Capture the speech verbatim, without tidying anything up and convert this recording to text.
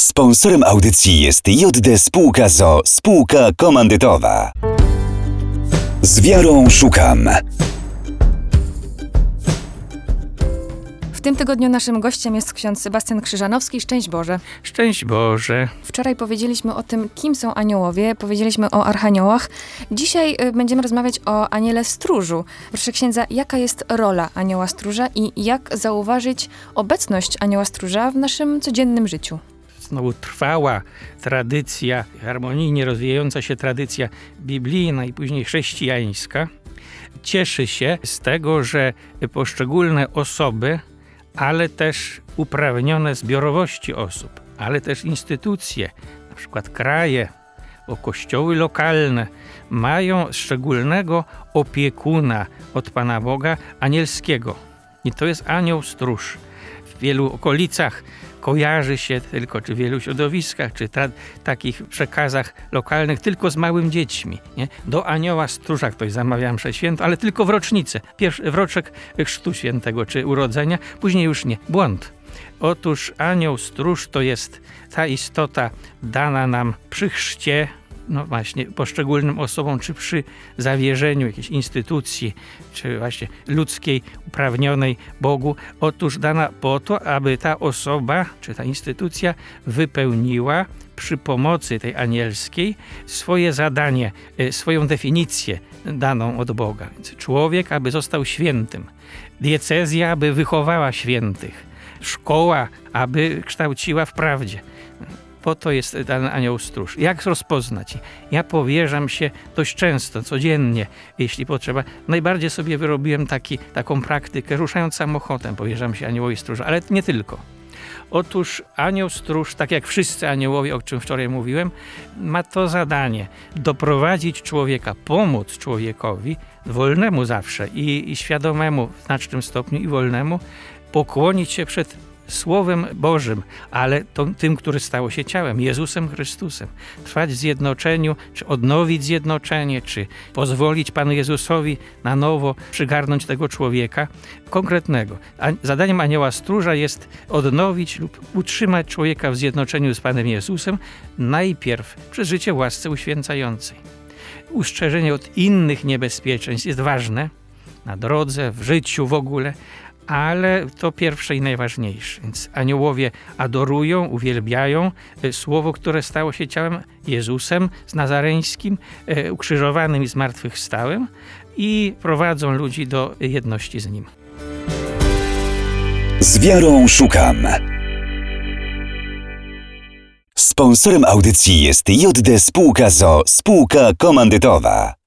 Sponsorem audycji jest J D Spółka z o o, spółka komandytowa. Z wiarą szukam. W tym tygodniu naszym gościem jest ksiądz Sebastian Krzyżanowski. Szczęść Boże. Szczęść Boże. Wczoraj powiedzieliśmy o tym, kim są aniołowie, powiedzieliśmy o archaniołach. Dzisiaj będziemy rozmawiać o aniele stróżu. Proszę księdza, jaka jest rola anioła stróża i jak zauważyć obecność anioła stróża w naszym codziennym życiu? Znowu trwała tradycja, harmonijnie rozwijająca się tradycja biblijna i później chrześcijańska cieszy się z tego, że poszczególne osoby, ale też uprawnione zbiorowości osób, ale też instytucje, na przykład kraje, o kościoły lokalne, mają szczególnego opiekuna od Pana Boga anielskiego. I to jest anioł stróż. W wielu okolicach kojarzy się tylko, czy w wielu środowiskach, czy tra- takich przekazach lokalnych, tylko z małymi dziećmi. Nie? Do anioła stróża ktoś zamawia mszę świętą, ale tylko w rocznicę. Pierwszy w roczek chrztu świętego, czy urodzenia, później już nie. Błąd. Otóż anioł stróż to jest ta istota dana nam przy chrzcie, no właśnie poszczególnym osobom, czy przy zawierzeniu jakiejś instytucji, czy właśnie ludzkiej, uprawnionej Bogu. Otóż dana po to, aby ta osoba, czy ta instytucja wypełniła przy pomocy tej anielskiej swoje zadanie, swoją definicję daną od Boga. Więc człowiek, aby został świętym, diecezja, aby wychowała świętych, szkoła, aby kształciła w prawdzie. Po to jest ten anioł stróż. Jak rozpoznać? Ja powierzam się dość często, codziennie, jeśli potrzeba. Najbardziej sobie wyrobiłem taki, taką praktykę, ruszając samochodem, powierzam się aniołowi stróża, ale nie tylko. Otóż anioł stróż, tak jak wszyscy aniołowie, o czym wczoraj mówiłem, ma to zadanie doprowadzić człowieka, pomóc człowiekowi, wolnemu zawsze i, i świadomemu w znacznym stopniu i wolnemu, pokłonić się przed Słowem Bożym, ale to, tym, który stało się ciałem, Jezusem Chrystusem. Trwać w zjednoczeniu, czy odnowić zjednoczenie, czy pozwolić Panu Jezusowi na nowo przygarnąć tego człowieka konkretnego. A zadaniem anioła stróża jest odnowić lub utrzymać człowieka w zjednoczeniu z Panem Jezusem, najpierw przez życie w łasce uświęcającej. Ustrzeżenie od innych niebezpieczeństw jest ważne na drodze, w życiu w ogóle, ale to pierwsze i najważniejsze. Więc aniołowie adorują, uwielbiają Słowo, które stało się ciałem, Jezusem z Nazareńskim, ukrzyżowanym i zmartwychwstałym, i prowadzą ludzi do jedności z Nim. Z wiarą szukam. Sponsorem audycji jest J D Spółka z o o, spółka komandytowa.